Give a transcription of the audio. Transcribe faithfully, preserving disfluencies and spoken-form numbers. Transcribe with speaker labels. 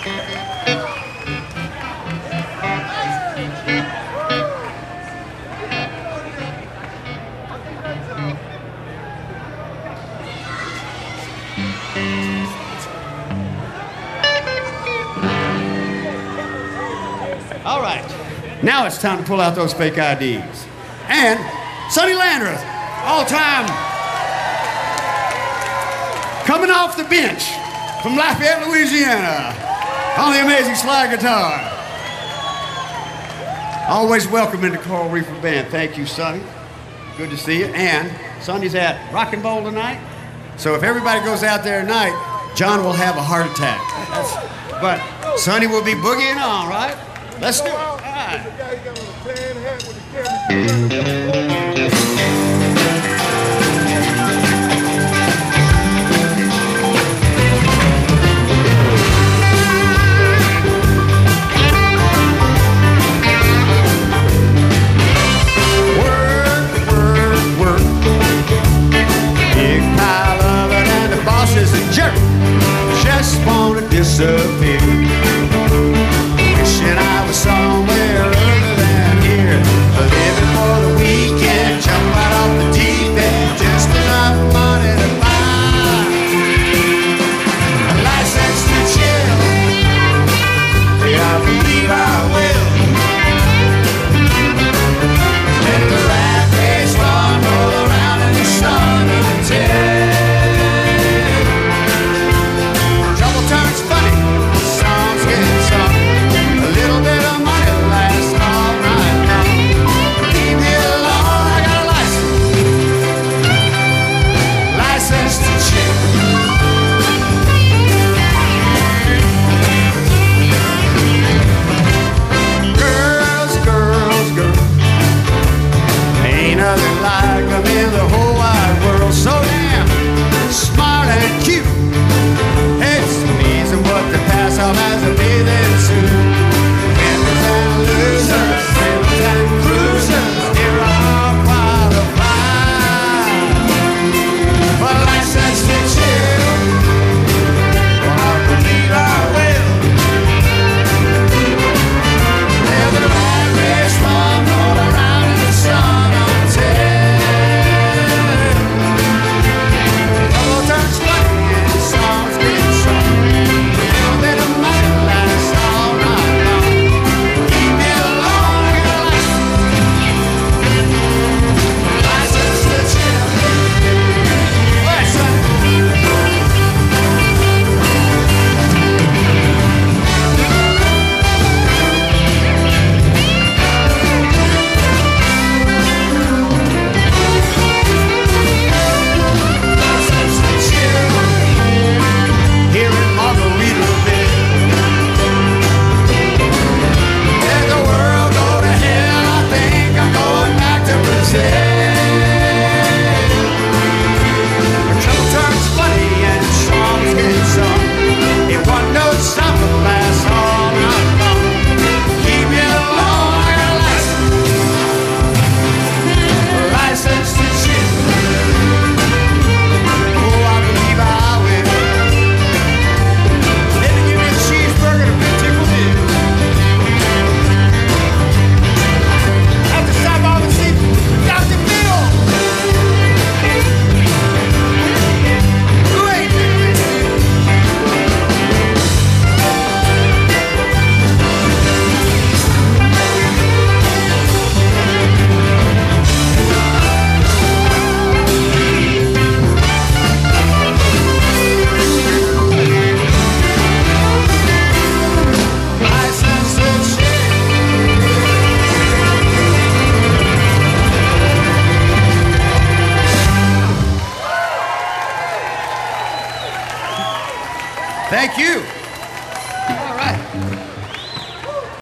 Speaker 1: All right, now it's time to pull out those fake I Ds. And Sonny Landreth, all time, coming off the bench from Lafayette, Louisiana, on the amazing slide guitar. Always welcome in the Coral Reefer Band. Thank you, Sonny. Good to see you. And Sonny's at Rock and Bowl tonight. So if everybody goes out there tonight, John will have a heart attack. That's, but Sonny will be boogieing on, right? Let's do it. All right. Work, work, work. Big pile of it and the boss is a jerk. Just wanna disappear. Wishing I was somewhere other than here, living for the weekend, jump right off the deep end, just enough money to buy a license to chill. Yeah, I believe I will. Let the rat race run, roll around in the sun until trouble turns funny, the songs get sung. A little bit of money lasts all night long. Leave me alone, I got a license. License to chill. Girls, girls, girls. Ain't nothing like them in the whole wide world. So damn smart and cute. It's amazing what they pass off as a bathing suit. Winners and losers, sailors and cruisers, they're all qualified for a license to chill. Well, I believe I will. Let the rat race run, roll around in the sun until trouble turns funny and songs get sung. A little bit of money lasts all night long. Leave me alone, I got a license. License to chill. What, son? License to chill. Here in Margaritaville. Let the world go to hell, I think I'm going back to Brazil. Trouble turns funny and songs get sung. It wasn't no summer lasts all night long. Keep me alone, I got a license. A license to chill. Oh, I believe I will. Maybe give me a cheeseburger and a big tickle dip. Have to stop off and see Doctor Bill. Who ain't it? License to chill. Thank you.